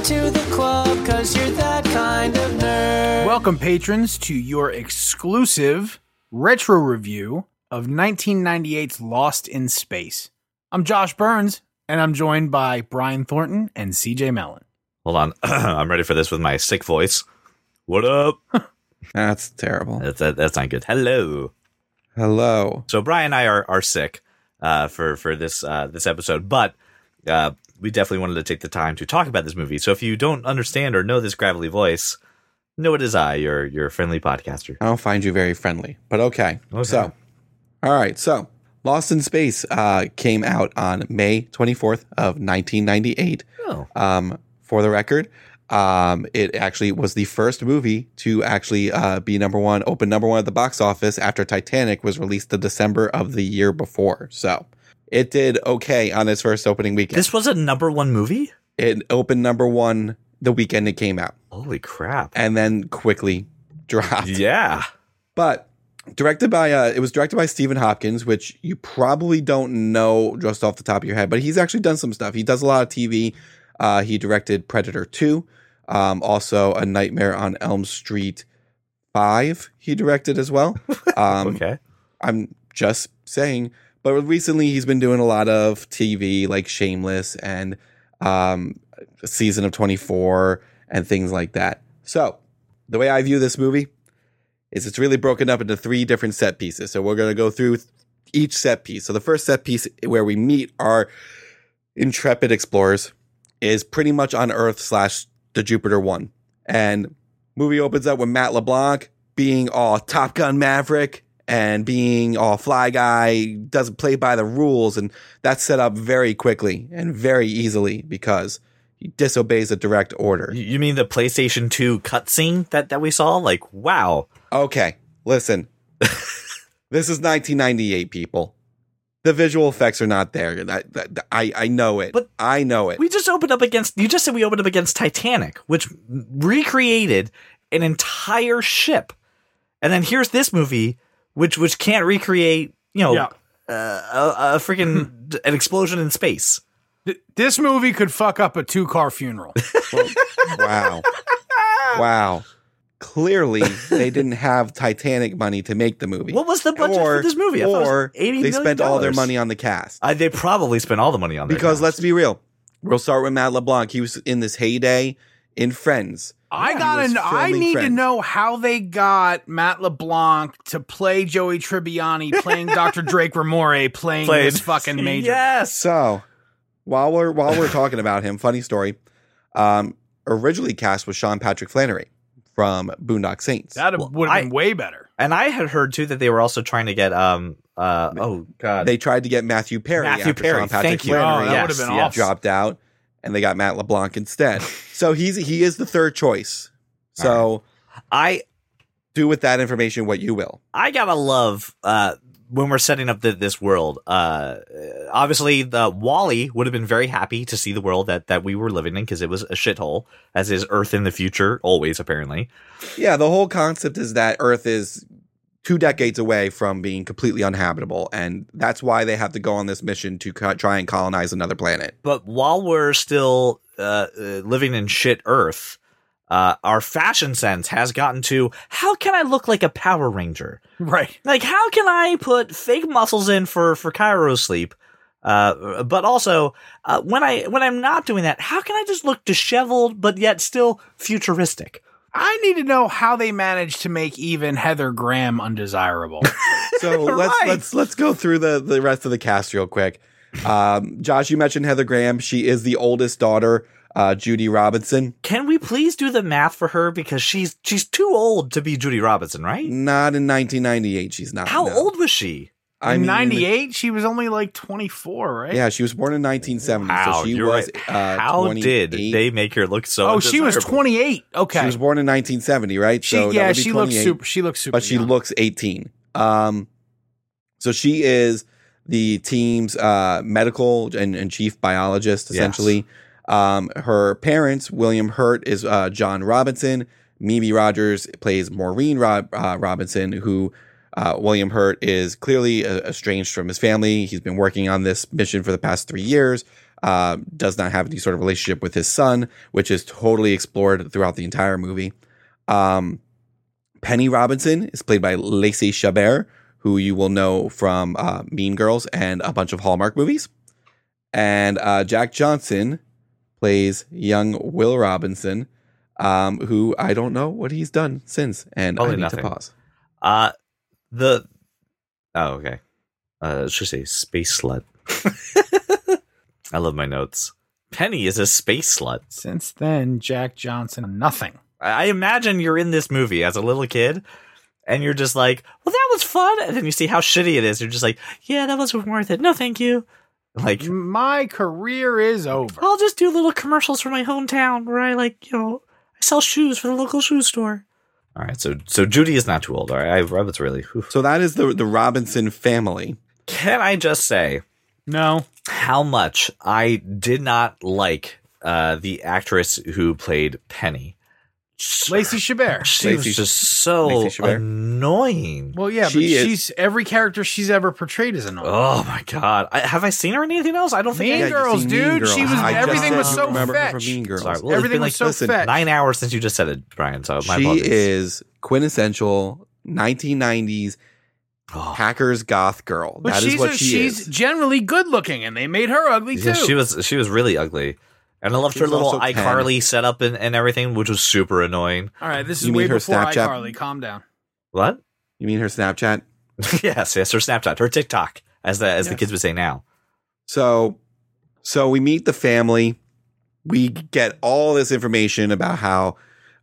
to the club, 'cause you're that kind of nerd. Welcome, patrons, to your exclusive retro review of 1998's Lost in Space. I'm Josh Burns, and I'm joined by Brian Thornton and CJ Mellon. Hold on. I'm ready for this with my sick voice. What up? That's terrible. That's not good. Hello. So Brian and I are sick for this episode, but we definitely wanted to take the time to talk about this movie. So if you don't understand or know this gravelly voice, know it is I, your friendly podcaster. I don't find you very friendly, but okay. So, all right. So Lost in Space came out on May 24th of 1998. Oh. For the record, it actually was the first movie to actually be open number one at the box office after Titanic was released in December of the year before. So it did okay on its first opening weekend. This was a number one movie? It opened number one the weekend it came out. Holy crap. And then quickly dropped. Yeah. But it was directed by Stephen Hopkins, which you probably don't know just off the top of your head, but he's actually done some stuff. He does a lot of TV. He directed Predator 2, also A Nightmare on Elm Street 5 he directed as well. Okay. I'm just saying. But recently he's been doing a lot of TV like Shameless and Season of 24 and things like that. So the way I view this movie is it's really broken up into 3 different set pieces. So we're going to go through each set piece. So the first set piece where we meet our intrepid explorers is pretty much on Earth / the Jupiter 1. And movie opens up with Matt LeBlanc being all Top Gun Maverick and being all fly guy, doesn't play by the rules. And that's set up very quickly and very easily because he disobeys a direct order. You mean the PlayStation 2 cutscene that we saw? Like, wow. Okay, listen. This is 1998, people. The visual effects are not there. I know it. But I know it. You just said we opened up against Titanic, which recreated an entire ship. And then here's this movie, which can't recreate, a freaking an explosion in space. This movie could fuck up a 2-car funeral. Wow. Wow. Clearly, they didn't have Titanic money to make the movie. What was the budget for this movie? Or $80 they spent million. all their money on the cast. They probably spent all the money on that. Because let's be real. We'll start with Matt LeBlanc. He was in this heyday in Friends. I need to know how they got Matt LeBlanc to play Joey Tribbiani, playing Dr. Drake Ramore, playing this fucking major. Yes. So while we're talking about him, funny story. Originally cast was Sean Patrick Flannery from Boondock Saints. That would have been way better. And I had heard too that they were also trying to get they tried to get Matthew Perry. Sean Patrick Thank you. Flannery That would have been awesome. Dropped out, and they got Matt LeBlanc instead. So he is the third choice. So I do with that information what you will. I gotta love when we're setting up this world. Obviously, the Wally would have been very happy to see the world that we were living in because it was a shithole, as is Earth in the future, always apparently. Yeah, the whole concept is that Earth is 2 decades away from being completely uninhabitable, and that's why they have to go on this mission to try and colonize another planet. But while we're still living in shit Earth, our fashion sense has gotten to, how can I look like a Power Ranger? Right. Like, how can I put fake muscles in for Cairo sleep? But also, when I'm not doing that, how can I just look disheveled but yet still futuristic? I need to know how they managed to make even Heather Graham undesirable. So let's go through the rest of the cast real quick. Josh, you mentioned Heather Graham. She is the oldest daughter, Judy Robinson. Can we please do the math for her, because she's too old to be Judy Robinson, right? Not in 1998. She's not. How old was she? In 98, she was only like 24, right? Yeah, she was born in 1970. Wow, so she you're was right. How 28. did they make her look so? Oh, she was 28. Okay, She was born in 1970, right? She looks super. She looks super, but she young. looks 18. So she is the team's medical and chief biologist, essentially. Yes. Her parents, William Hurt, is John Robinson. Mimi Rogers plays Maureen Robinson, who William Hurt is clearly estranged from his family. He's been working on this mission for the past 3 years. does not have any sort of relationship with his son, which is totally explored throughout the entire movie. Penny Robinson is played by Lacey Chabert, who you will know from Mean Girls and a bunch of Hallmark movies. And Jack Johnson plays young Will Robinson, who I don't know what he's done since, and I need to pause. Okay. Let's just say space slut. I love my notes. Penny is a space slut. Since then, Jack Johnson, nothing. I imagine you're in this movie as a little kid, and you're just like, well, that was fun. And then you see how shitty it is. You're just like, yeah, that wasn't worth it. No, thank you. Like, my career is over. I'll just do little commercials for my hometown where I I sell shoes for the local shoe store. All right, so Judy is not too old. All right, I was really. Whew. So that is the Robinson family. Can I just say, no, how much I did not like the actress who played Penny, Lacey Chabert. She was just so annoying. Well, yeah, but she's every character she's ever portrayed is annoying. Oh my god! Have I seen her in anything else? I don't think. Mean Girls, dude. Mean Girls. She was. Everything was so fetch. Mean Girls. Sorry, well, everything was so fetch. 9 hours since you just said it, Brian. So my apologies. She is quintessential 1990s hackers goth girl. But that is what she is. She's generally good looking, and they made her ugly too. Yeah, she was really ugly. And I loved her little iCarly setup and everything, which was super annoying. All right, this is way before iCarly. Calm down. What? You mean her Snapchat? yes, her Snapchat, her TikTok, as the kids would say now. So we meet the family. We get all this information about how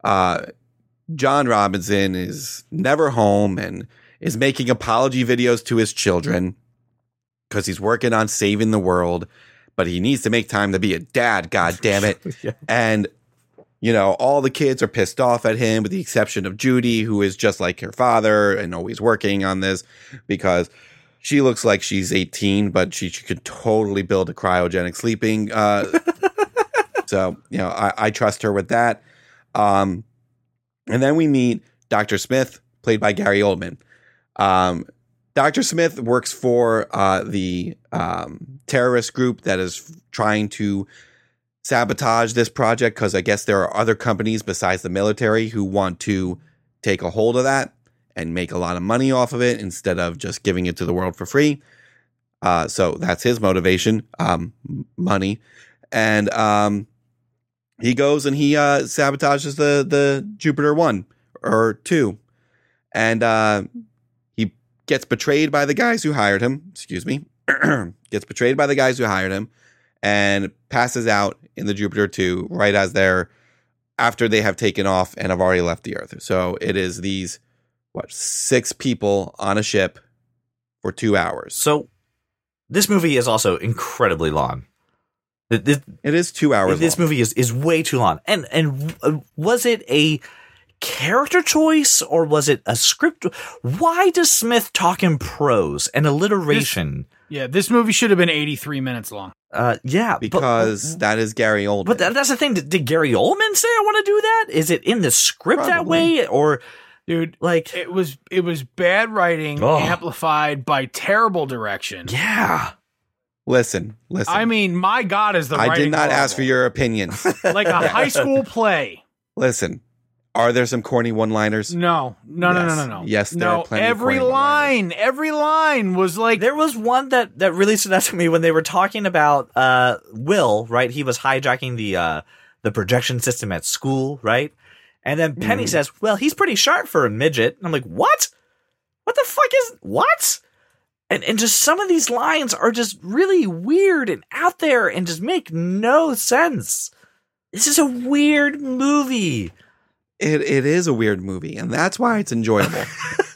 John Robinson is never home and is making apology videos to his children because he's working on saving the world. But he needs to make time to be a dad, God damn it. Yeah. And, all the kids are pissed off at him with the exception of Judy, who is just like her father and always working on this because she looks like she's 18, but she could totally build a cryogenic sleeping. So, I trust her with that. And then we meet Dr. Smith, played by Gary Oldman. Dr. Smith works for the terrorist group that is trying to sabotage this project because I guess there are other companies besides the military who want to take a hold of that and make a lot of money off of it instead of just giving it to the world for free. So that's his motivation, money. And he goes and he sabotages the Jupiter 1 or 2. And gets betrayed by the guys who hired him. Gets betrayed by the guys who hired him and passes out in the Jupiter 2 right as after they have taken off and have already left the Earth. So it is these, 6 people on a ship for 2 hours. So this movie is also incredibly long. It is 2 hours This long. movie is way too long. And was it a character choice or was it a script? Why does Smith talk in prose and alliteration? This movie should have been 83 minutes long. Because that is Gary Oldman. But that's the thing. Did Gary Oldman say I want to do that? Is it in the script that way? Or, dude, it was bad writing amplified by terrible direction. Yeah. Listen. I mean, my God, is the writing I did not horrible. ask for your opinions. Like a high school play. Listen. Are there some corny one-liners? No. Yes, there are plenty every of corny every line was like... There was one that really stood out to me when they were talking about Will, right? He was hijacking the projection system at school, right? And then Penny says, well, he's pretty sharp for a midget. And I'm like, what? What the fuck is... What? And just some of these lines are just really weird and out there and just make no sense. This is a weird movie. It is a weird movie, and that's why it's enjoyable.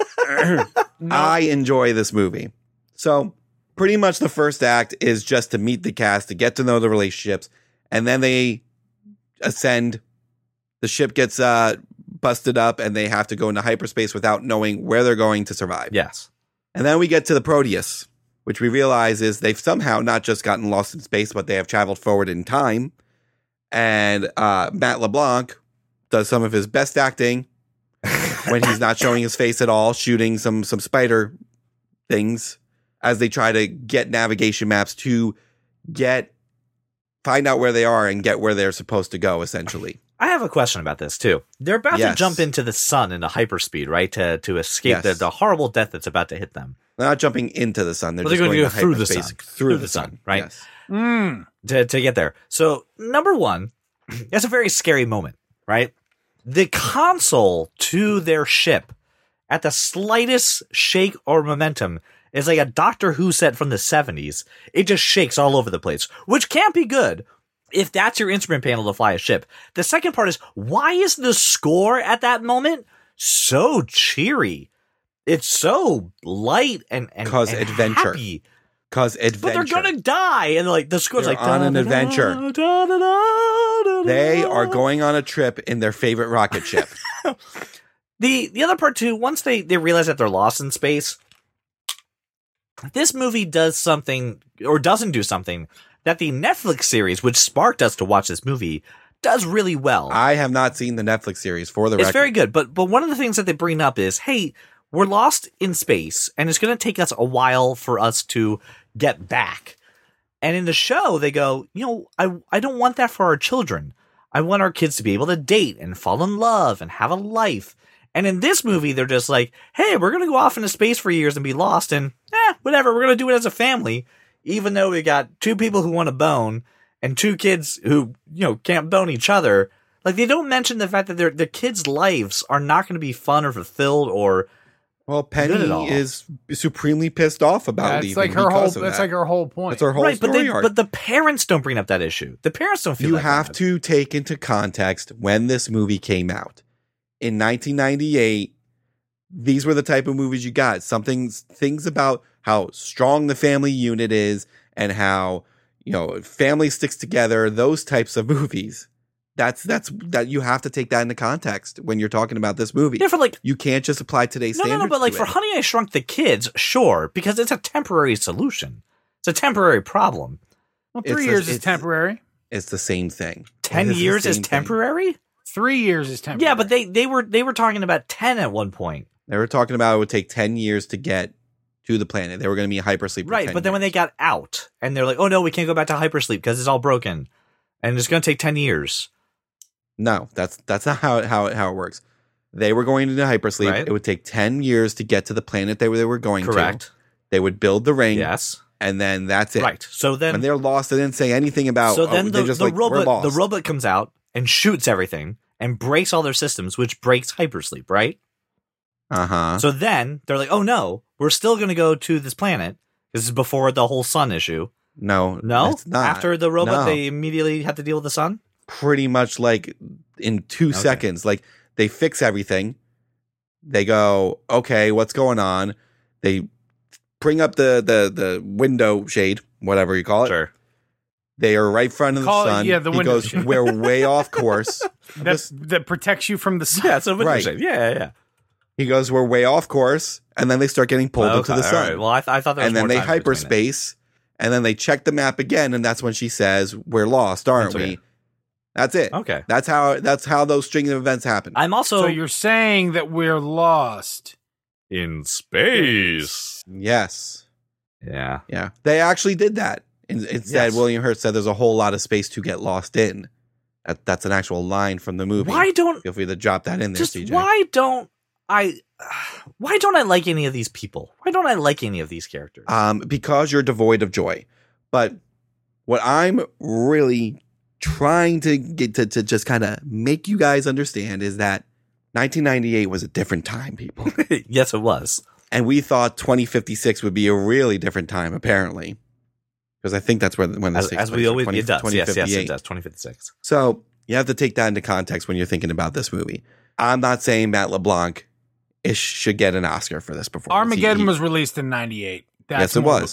I enjoy this movie. So pretty much the first act is just to meet the cast, to get to know the relationships, and then they ascend. The ship gets busted up, and they have to go into hyperspace without knowing where they're going to survive. Yes. And then we get to the Proteus, which we realize is they've somehow not just gotten lost in space, but they have traveled forward in time. And Matt LeBlanc does some of his best acting when he's not showing his face at all, shooting some spider things as they try to get navigation maps to get find out where they are and get where they're supposed to go, essentially. I have a question about this too. They're about to Yes. jump into the sun into hyperspeed, right? To escape Yes. the horrible death that's about to hit them. They're not jumping into the sun. They're Well, just they're going gonna to go through the hyperspace sun. through the sun, right? Yes. To get there. So number one, that's a very scary moment, right? The console to their ship at the slightest shake or momentum is like a Doctor Who set from the 70s. It just shakes all over the place, which can't be good if that's your instrument panel to fly a ship. The second part is, why is the score at that moment so cheery? It's so light and 'Cause and adventure. happy. Because adventure. But they're gonna die, and like the score's They're like on an da, da, adventure. da, da, da, da, They da. are going on a trip in their favorite rocket ship. The other part too, once they realize that they're lost in space, this movie does something or doesn't do something that the Netflix series, which sparked us to watch this movie, does really well. I have not seen the Netflix series for the It's record. very good, but one of the things that they bring up is, hey, we're lost in space, and it's going to take us a while for us to get back. And in the show, they go, I don't want that for our children. I want our kids to be able to date and fall in love and have a life. And in this movie, they're just like, hey, we're going to go off into space for years and be lost, and whatever, we're going to do it as a family, even though we got two people who want to bone and two kids who, can't bone each other. Like, they don't mention the fact that their kids' lives are not going to be fun or fulfilled or Well, Good at all. Penny is supremely pissed off about That's leaving like her whole. because of That's that. like her whole point. That's her whole right, story arc. but the parents don't bring up that issue. The parents don't feel You that have bad. to take into context when this movie came out. In 1998, these were the type of movies you got. Things about how strong the family unit is and how, family sticks together, those types of movies. That you have to take that into context when you're talking about this movie. Yeah, for like You can't just apply today's no, standards. but like to for it. Honey I Shrunk the Kids, sure, because it's a temporary solution. It's a temporary problem. well, it's 3 a- years is it's- temporary. It's the same thing. 10 It is the years is same thing. temporary? 3 years is temporary. Yeah, but they were talking about 10 at one point. They were talking about it would take 10 years to get to the planet. They were going to be hypersleep. for Right, 10 but then when they years. got out and they're like, "Oh no, we can't go back to hypersleep because it's all broken." And it's going to take 10 years. No, that's not how it works. They were going into hypersleep. Right. It would take 10 years to get to the planet they were going to. Correct. They would build the ring, Yes. and then that's it. Right. So then When they're lost, they didn't say anything about. So then they're the just like, we're robot lost. comes out and shoots everything and breaks all their systems, which breaks hypersleep, right? Uh-huh. So then they're like, "Oh no, we're still going to go to this planet." This is before the whole sun issue. No, No, it's not. after the robot, No. they immediately have to deal with the sun. Pretty much like in 2 seconds. Like they fix everything. They go, okay, what's going on? They bring up the window shade, whatever you call it. Sure. They are right in front of the Call it- sun. yeah, the he window goes, shade. we're way off course. that protects you from the sun. Yeah. So Right. yeah. He goes, we're way off course. And then they start getting pulled into the all sun. right. Well, I thought there was And then more they time between it. hyperspace. And then they check the map again. And that's when she says, we're lost, aren't That's we? okay. That's it. Okay. That's how those string of events happen. I'm also So you're saying that we're lost. in space. Yes. Yeah. Yeah. They actually did that. Instead, Yes. William Hurt said there's a whole lot of space to get lost in. That's an actual line from the movie. Why don't Feel free to drop that in there, just CJ. why don't I like any of these people? Why don't I like any of these characters? Because you're devoid of joy. But what I'm really trying to get to just kind of make you guys understand is that 1998 was a different time, people. Yes, it was. And we thought 2056 would be a really different time, apparently. Because I think that's when this takes As place, we always, 20 it does. Yes, it 2058. does. 2056. So you have to take that into context when you're thinking about this movie. I'm not saying Matt LeBlanc should get an Oscar for this performance. Armageddon He- was released in '98. Yes, it was.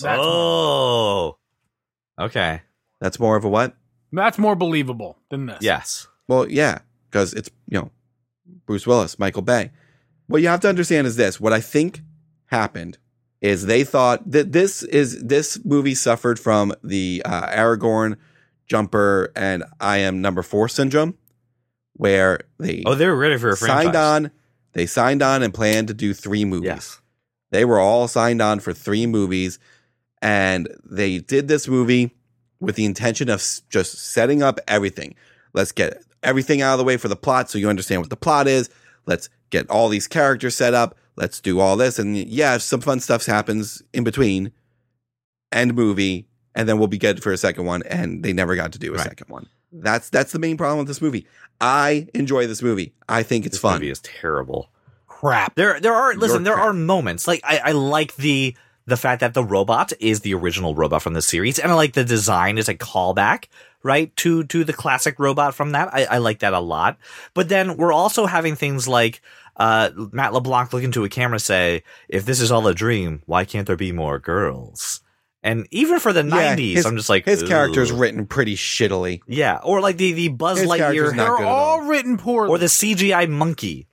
Oh, okay. That's more of a what? That's more believable than this. Yes. Well, yeah, because it's, Bruce Willis, Michael Bay. What you have to understand is this. What I think happened is they thought that this movie suffered from the Aragorn, Jumper, and I Am Number 4 syndrome, where they They were ready for a franchise. signed on and planned to do 3 movies. Yes. They were all signed on for 3 movies, and they did this movie with the intention of just setting up everything. Let's get everything out of the way for the plot so you understand what the plot is. Let's get all these characters set up. Let's do all this. And yeah, some fun stuff happens in between. End movie. And then we'll be good for a second one. And they never got to do a second one. That's the main problem with this movie. I enjoy this movie. I think it's fun. This movie is terrible. Crap. There are moments. Like I like the fact that the robot is the original robot from the series, and I like the design is a callback, right, to the classic robot from that. I like that a lot. But then we're also having things like Matt LeBlanc look into a camera say, if this is all a dream, why can't there be more girls? And even for the 90s, I'm just like, his character's written pretty shittily. Yeah, or like the Buzz Lightyear, they're all written poorly. or the CGI monkey.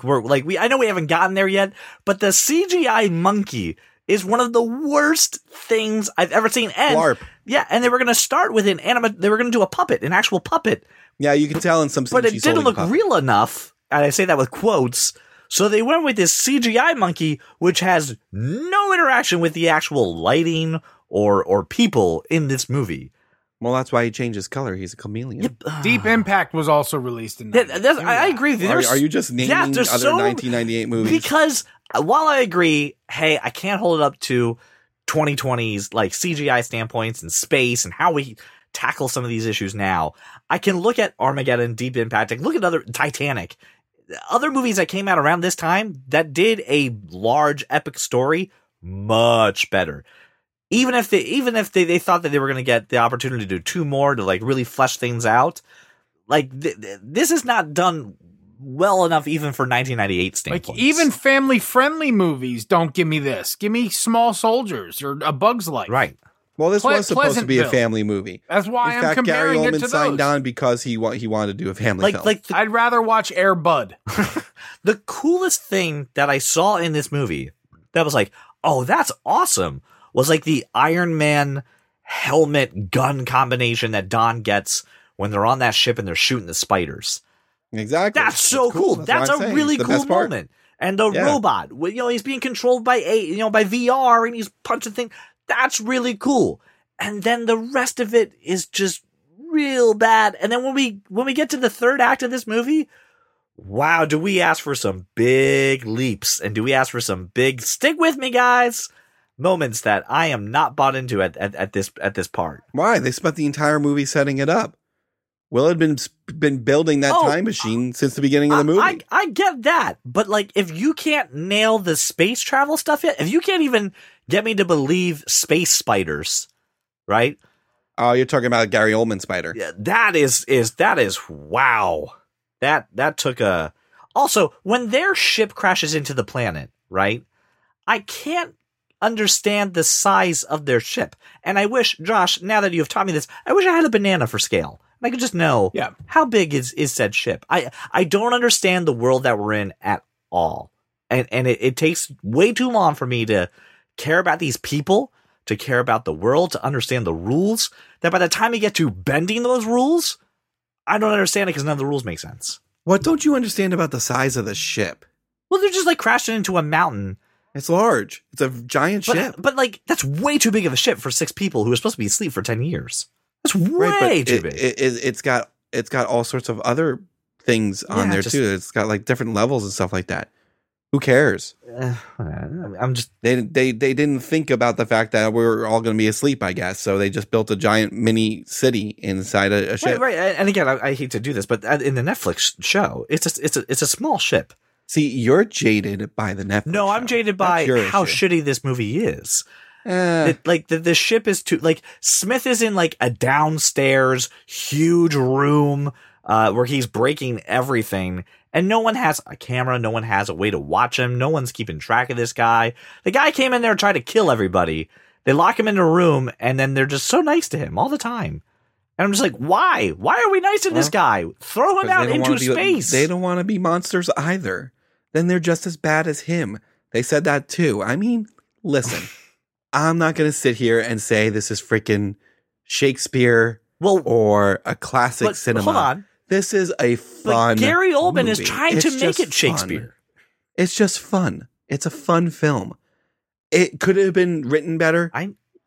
I know we haven't gotten there yet, but the CGI monkey is one of the worst things I've ever seen. And Blarp. Yeah, and they were going to start with they were going to do a puppet, an actual puppet. Yeah, you can tell in some scenes. But it didn't look real enough, and I say that with quotes. So they went with this CGI monkey, which has no interaction with the actual lighting or people in this movie. Well, that's why he changed his color. He's a chameleon. Deep Impact was also released in I agree. Are you just naming other 1998 movies? Because while I agree, hey, I can't hold it up to 2020's like CGI standpoints and space and how we tackle some of these issues now. I can look at Armageddon, Deep Impact, I can look at other Titanic, other movies that came out around this time that did a large epic story much better. Even if they thought that they were going to get the opportunity to do 2 more to like really flesh things out, like this is not done well enough even for 1998 standpoints. Like even family-friendly movies don't give me this. Give me Small Soldiers or A Bug's Life. Right. Well, this was supposed to be a family movie. That's why I'm comparing it to those. Gary Oldman signed on because he wanted to do a family film. I'd rather watch Air Bud. The coolest thing that I saw in this movie that was like, oh, that's awesome, was like the Iron Man helmet gun combination that Don gets when they're on that ship and they're shooting the spiders. Exactly. That's so cool. That's a really cool moment. And the robot, he's being controlled by by VR and he's punching things. That's really cool. And then the rest of it is just real bad. And then when we get to the third act of this movie, wow, do we ask for some big leaps and do we ask for some big stick with me, guys? Moments that I am not bought into at this part. Why? They spent the entire movie setting it up. Will had been building that time machine since the beginning of the movie. I get that, but like if you can't nail the space travel stuff yet, if you can't even get me to believe space spiders, right? Oh, you're talking about Gary Oldman spider. Yeah, that is wow. That took a. Also, when their ship crashes into the planet, right? I can't understand the size of their ship. And I wish, Josh, now that you've taught me this, I wish I had a banana for scale. And I could just know how big is said ship. I don't understand the world that we're in at all. And it takes way too long for me to care about these people, to care about the world, to understand the rules, that by the time you get to bending those rules, I don't understand it because none of the rules make sense. What don't you understand about the size of the ship? Well, they're just like crashing into a mountain. It's large. It's a giant ship. But like, that's way too big of a ship for 6 people who are supposed to be asleep for 10 years. That's way too big. It's got all sorts of other things on there too. It's got like different levels and stuff like that. Who cares? I'm just they didn't think about the fact that we're all going to be asleep, I guess. So they just built a giant mini city inside a ship. Right. And again, I hate to do this, but in the Netflix show, it's a small ship. See, you're jaded by the Netflix. No, I'm jaded by how shitty this movie is. The ship is too like Smith is in like a downstairs huge room where he's breaking everything. And no one has a camera. No one has a way to watch him. No one's keeping track of this guy. The guy came in there and tried to kill everybody. They lock him in a room, and then they're just so nice to him all the time. And I'm just like, why? Why are we nice to this guy? Throw him out into space. They don't want to be monsters either. Then they're just as bad as him. They said that too. I mean, listen, I'm not going to sit here and say this is freaking Shakespeare or a classic cinema. Hold on. This is a fun Gary Oldman movie. is trying to make it Shakespeare. Fun. It's just fun. It's a fun film. It could have been written better.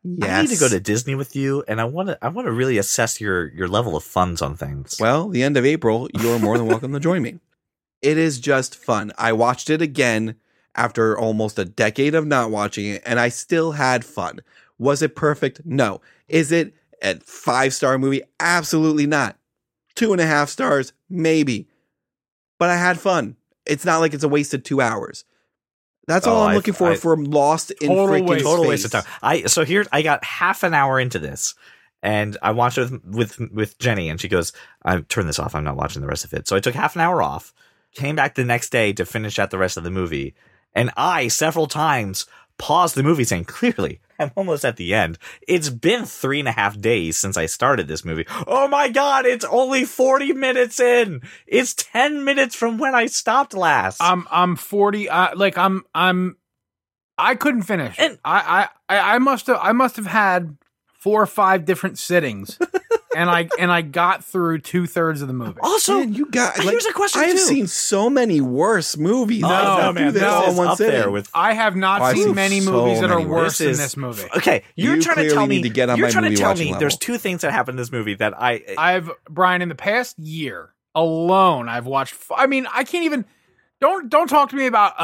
Yes. I need to go to Disney with you, and I want to really assess your level of funds on things. Well, the end of April, you're more than welcome to join me. It is just fun. I watched it again after almost a decade of not watching it, and I still had fun. Was it perfect? No. Is it a 5-star movie? Absolutely not. 2.5 stars? Maybe. But I had fun. It's not like it's a wasted 2 hours. That's all I'm looking for Lost in freaking space. Total waste of time. I got half an hour into this, and I watched it with Jenny, and she goes, "I turn this off. I'm not watching the rest of it." So I took half an hour off, came back the next day to finish out the rest of the movie, and I several times paused the movie saying, "Clearly, I'm almost at the end. It's been 3.5 days since I started this movie. Oh my God, it's only 40 minutes in. It's 10 minutes from when I stopped last." I'm 40. I couldn't finish. And I must have had 4 or 5 different sittings, and I got through 2/3 of the movie. Also, Man, you got. here's a question. I have too. seen so many worse movies. No, man, this this all in is one up sitting. there with. I have not I've seen seen many so movies that are many worse than This is- this movie. Okay, you're You trying to clearly tell me. need to get on You're my trying to movie tell watching me level. there's 2 things that happen in this movie that Brian, in the past year alone, I've watched. I can't even. Don't talk to me about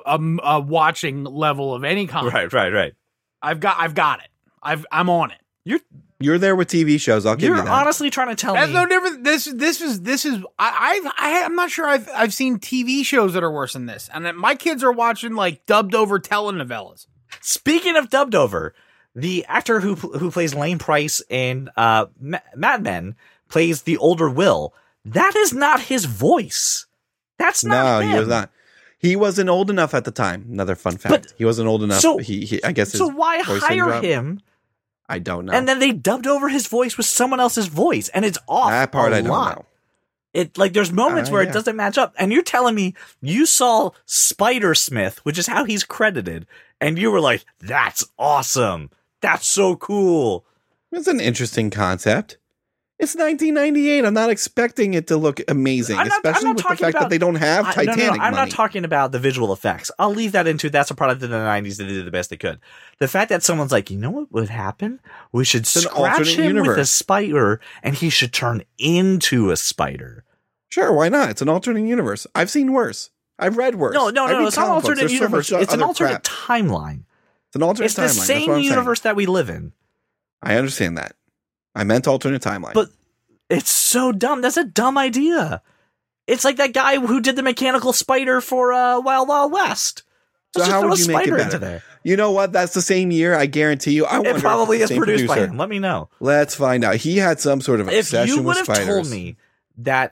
a watching level of any kind. Right. I've got it. I'm on it. You're there with TV shows. I'll give you You're that. honestly trying to tell That's me. no different. This is. I'm not sure I've seen TV shows that are worse than this, and my kids are watching like dubbed over telenovelas. Speaking of dubbed over, the actor who plays Lane Price in Mad Men plays the older Will. That is not his voice. That's not him. He was not. He wasn't old enough at the time. Another fun fact. But- He wasn't old enough. So- he I guess. So his why voice hire dropped. him? I don't know. And then they dubbed over his voice with someone else's voice, and it's off. That part a I don't lot. know. It there's moments where yeah. it doesn't match up, and you're telling me you saw Spider Smith, which is how he's credited, and you were like, "That's awesome. That's so cool." It's an interesting concept. It's 1998. I'm not expecting it to look amazing, I'm not especially with the talking fact about- that they don't have Titanic No, I'm money. not talking about the visual effects. I'll leave that into that's a product of the 90s that they did the best they could. The fact that someone's like, you know what would happen? We should an scratch alternate him with a universe. spider, and he should turn into a spider. Sure, why not? It's an alternate universe. I've seen worse. I've read worse. No, I read it's not an comic books. alternate There's so universe. much It's an other alternate crap. timeline. It's an alternate It's the timeline. That's what same I'm saying. universe that we live in. I understand that. I meant alternate timeline. But it's so dumb. That's a dumb idea. It's like that guy who did the mechanical spider for Wild Wild West. so Let's just how throw would a you make it spider better? into there. You know what? That's the same year. I guarantee you. I wonder It if probably it's is the same produced by producer. him. Let me know. Let's find out. He had some sort of If obsession you would with have spiders. told me that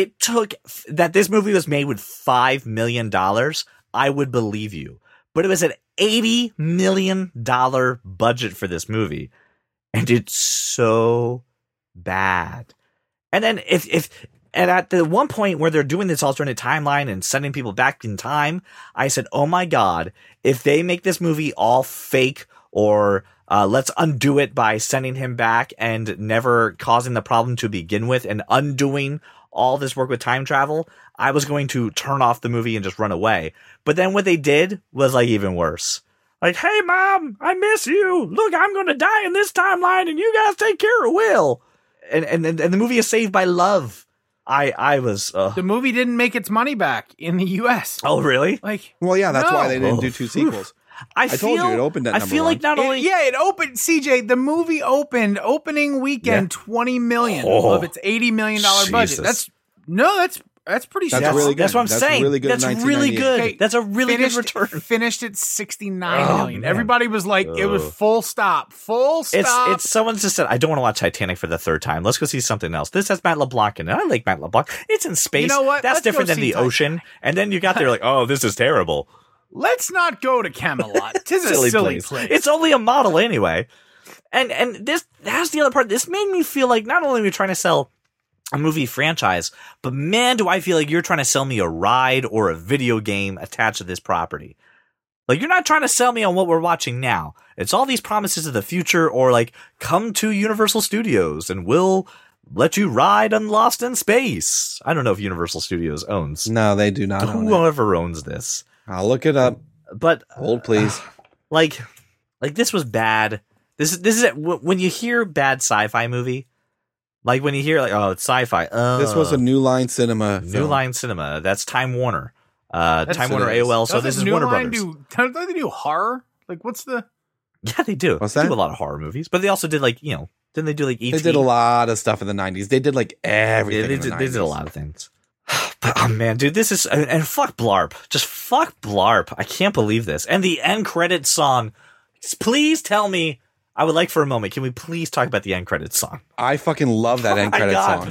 that this movie was made with $5 million, I would believe you. But it was an $80 million budget for this movie, and it's so bad. And then and at the one point where they're doing this alternate timeline and sending people back in time, I said, oh my God, if they make this movie all fake or let's undo it by sending him back and never causing the problem to begin with and undoing all this work with time travel, I was going to turn off the movie and just run away. But then what they did was like even worse. Like, hey, Mom, I miss you. Look, I'm going to die in this timeline and you guys take care of Will. And the movie is saved by love. I was. The movie didn't make its money back in the U.S. Oh, really? Like, Well, yeah, that's No. why they didn't Oh, do 2 phew. sequels. I told you it opened at I number feel like one. not only. it opened. CJ, the movie opened opening weekend $20 million Oh. of its $80 million budget. Jesus. That's pretty That's solid. really good. That's what I'm That's saying. really good in That's really 1998. good. Okay, That's a really good return. Finished at $69 million. man. Everybody was like, it was Ugh. full stop. It's someone just said, I don't want to watch Titanic for the 3rd time. Let's go see something else. This has Matt LeBlanc in it. I like Matt LeBlanc. It's in space. You know what? That's Let's go different than see the Titanic. ocean. And then you got there like, oh, this is terrible. Let's not go to Camelot. Tis a silly place. It's only a model anyway. And that's the other part. This made me feel like not only are we trying to sell a movie franchise, but man, do I feel like you're trying to sell me a ride or a video game attached to this property. Like, you're not trying to sell me on what we're watching now. It's all these promises of the future, or like, come to Universal Studios and we'll let you ride on Lost in Space. I don't know if Universal Studios owns. No, they do not own it. Whoever owns this. I'll look it up. But Hold, please. like this was bad. This is it. When you hear bad sci-fi movie, like when you hear like, oh, it's sci-fi. This was a New Line Cinema. New Line Cinema. That's Time Warner. Time Warner AOL. So this is Warner Brothers. Don't they do horror? Like, what's the? Yeah, they do. What's that? They do a lot of horror movies, but they also did like didn't they do like E.T.? They did a lot of stuff in the 90s. They did like everything. Yeah, they did a lot of things. But oh man, dude, this is and fuck Blarp. Just fuck Blarp. I can't believe this. And the end credits song. Please tell me. I would like for a moment. Can we please talk about the end credits song? I fucking love that end credits song.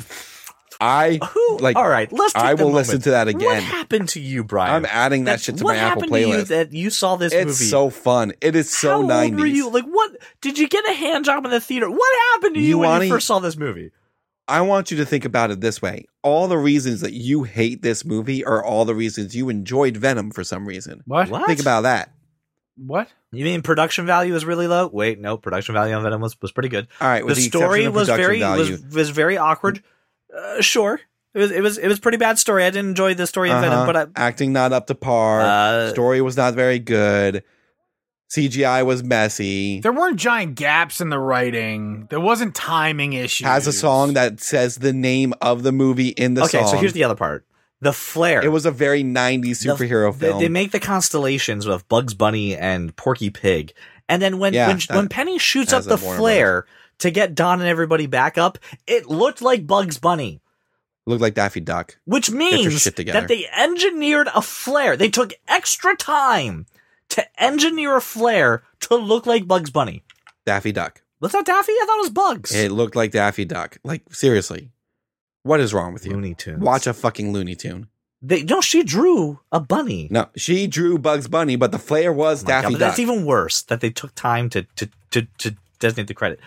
All right, let's. I will listen to that again. What happened to you, Brian? I'm adding that shit to my Apple playlist. What happened to you that you saw this movie? It's so fun. It is so 90s. How old were you? Like, what? Did you get a hand job in the theater? What happened to you when you first saw this movie? I want you to think about it this way. All the reasons that you hate this movie are all the reasons you enjoyed Venom for some reason. What? Think about that. What? You mean production value is really low? Wait, no, production value on Venom was pretty good. All right, the story was very awkward. Sure, it was pretty bad story. I didn't enjoy the story in Venom, but acting not up to par. Story was not very good. CGI was messy. There weren't giant gaps in the writing. There wasn't timing issues. Has a song that says the name of the movie in the song. Okay, so here's the other part. The flare. It was a very 90s superhero film. They make the constellations of Bugs Bunny and Porky Pig. And then when Penny shoots up the flare to get Don and everybody back up, it looked like Bugs Bunny. Looked like Daffy Duck. Which means that they engineered a flare. They took extra time to engineer a flare to look like Bugs Bunny. Daffy Duck. Was that Daffy? I thought it was Bugs. It looked like Daffy Duck. Like, seriously. What is wrong with you? Looney Tunes. Watch a fucking Looney Tune. She drew a bunny. No, she drew Bugs Bunny, but the flare was Daffy Duck. That's even worse that they took time to designate the credit.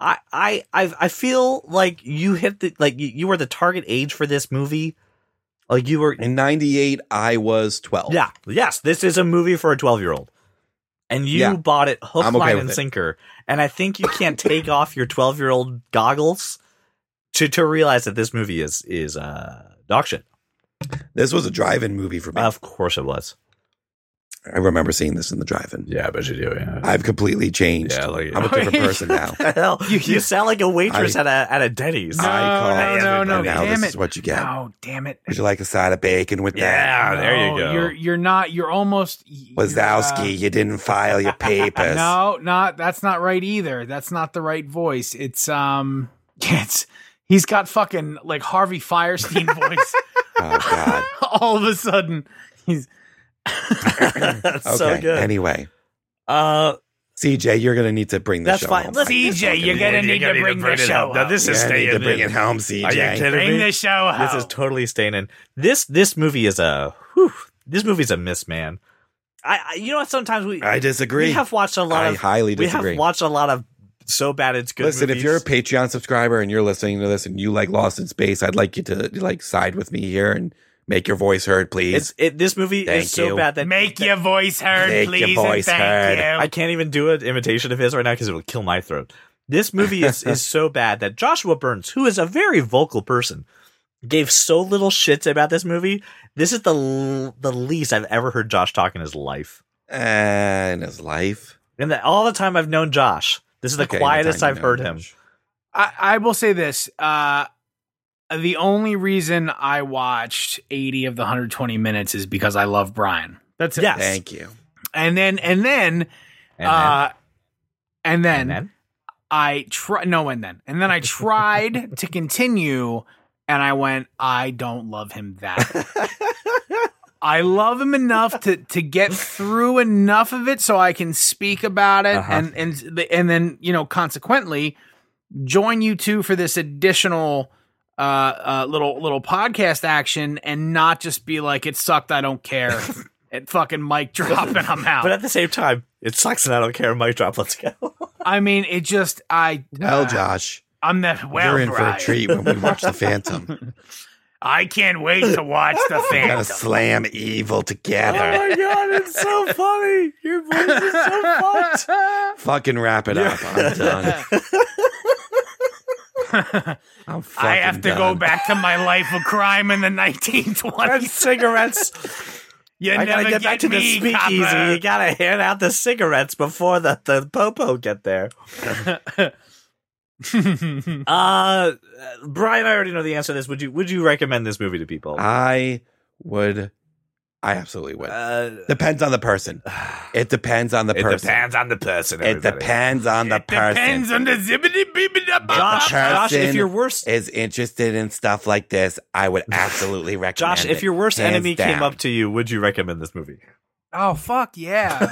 I feel like you hit you were the target age for this movie. Like you were in 98. I was 12. Yeah. Yes. This is a movie for a 12-year-old, and you bought it hook, line, and sinker. And I think you can't take off your 12-year-old goggles to realize that this movie is dog shit. This was a drive-in movie for me. Of course it was. I remember seeing this in the drive-in. Yeah, I bet you do. Yeah. I've completely changed. Yeah, I'm a different person now. Hell, you sound like a waitress at a Denny's. No. Damn this is what you get. No, damn it. Would you like a side of bacon with that? Yeah, there you go. You're not. You're almost. Wazowski, you didn't file your papers. No, that's not right either. That's not the right voice. It's he's got fucking like Harvey Firestein voice. Oh God! All of a sudden, he's. So good. Anyway, CJ, you're gonna need to bring the show home. CJ, you're gonna need to bring the show home. No, this is staying in. Bring it home, CJ. Are you kidding me? Bring the show home. This is totally staying in. This movie is this movie's a miss, man. You know what? Sometimes I disagree. We have watched a lot. I highly disagree. We have watched a lot of so bad it's good. Listen, movies. If you're a Patreon subscriber and you're listening to this and you like Lost in Space, I'd like you to side with me here and make your voice heard, please. This movie is so bad that make your voice heard, please. Your voice heard. I can't even do an imitation of his right now because it will kill my throat. This movie is so bad that Joshua Burns, who is a very vocal person, gave so little shits about this movie. This is the least I've ever heard Josh talk in his life. In his life, and all the time I've known Josh, this is the quietest I've heard him. I will say this. The only reason I watched 80 of the 120 minutes is because I love Brian. That's it. Yes. Thank you. And then I tried to continue, and I went, I don't love him that. I love him enough to get through enough of it so I can speak about it, and then consequently join you two for this additional little podcast action, and not just be like, it sucked, I don't care. It fucking mic drop and I'm out. But at the same time, it sucks and I don't care. Mic drop, let's go. I mean, it just Josh, I'm you're in for a treat when we watch The Phantom. I can't wait to watch The Phantom. We're gonna slam evil together. Oh my God, it's so funny. Your voice is so fucked. Fucking wrap it up. I'm done. I have to go back to my life of crime in the 1920s. And cigarettes. You I gotta never get back to the me, speakeasy. copper. You gotta hand out the cigarettes before the popo get there. Brian, I already know the answer to this. Would you recommend this movie to people? I would. I absolutely would. Depends on the person. It depends on the person. It depends on the person. It depends on the person. Depends on the zippity beepity. Josh, if your worst is interested in stuff like this, I would absolutely recommend Josh, it. if your worst Hands enemy came down. up to you, would you recommend this movie? Oh fuck yeah!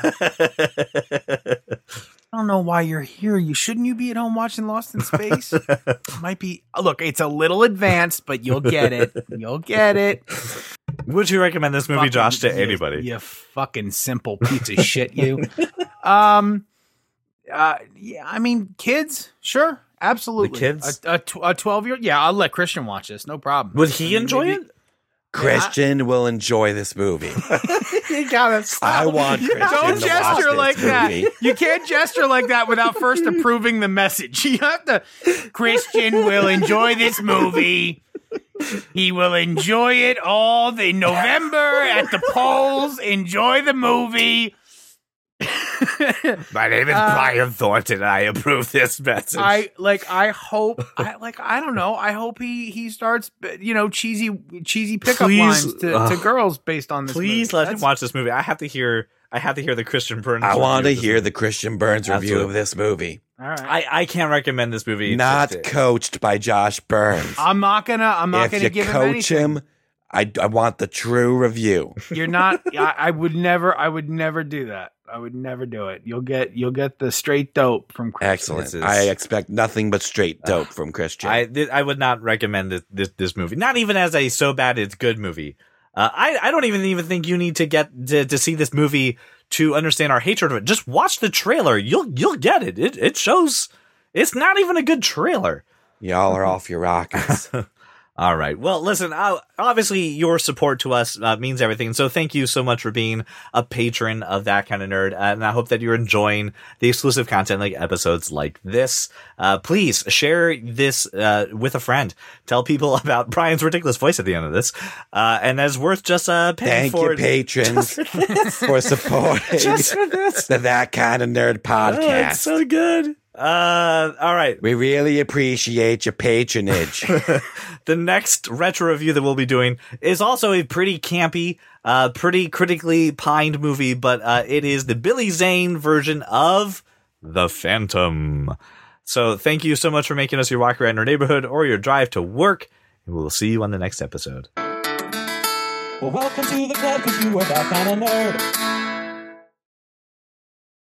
I don't know why you're here. Shouldn't you be at home watching Lost in Space? Might be. Look, it's a little advanced, but you'll get it. You'll get it. Would you recommend this movie, Fucking- Josh, to anybody? You fucking simple piece of shit, you. Yeah, I mean, kids, sure, absolutely. The kids? a 12-year-old. Yeah, I'll let Christian watch this. No problem. Would he enjoy maybe- it? Christian will enjoy this movie. You gotta stop. I want Christian Don't to gesture watch like this that. movie. You can't gesture like that without first approving the message. You have to. Christian will enjoy this movie. He will enjoy it all the November at the polls. Enjoy the movie. My name is Brian Thornton, and I approve this message. I hope I don't know. I hope he starts cheesy pickup Please, lines to girls based on this. Please movie. let him watch this movie. I have to hear the Christian Burns. I want to review of this hear movie. the Christian Burns review Absolutely. of this movie. All right. I can't recommend this movie. Not to- coached by Josh Burns. I'm not gonna if you give him coach anything. him, I want the true review. You're not. I would never do that. I would never do it. You'll get the straight dope from Christian. Excellent. This is- I expect nothing but straight dope from Christian. I would not recommend this movie. Not even as a so bad it's good movie. I don't even think you need to get to see this movie to understand our hatred of it. Just watch the trailer. You'll get it. It shows. It's not even a good trailer. Y'all are off your rockets. All right. Well, listen, obviously your support to us means everything. So thank you so much for being a patron of That Kind of Nerd. And I hope that you're enjoying the exclusive content like episodes like this. Please share this with a friend. Tell people about Brian's ridiculous voice at the end of this. And that's worth just paying Thank for you, patrons, for supporting Just for this. the That Kind of Nerd podcast. It's so good. All right. We really appreciate your patronage. The next retro review that we'll be doing is also a pretty campy, pretty critically pined movie, but it is the Billy Zane version of The Phantom. So thank you so much for making us your walk around our neighborhood or your drive to work, and we'll see you on the next episode. Well, welcome to the club, 'cause you are that kind of nerd.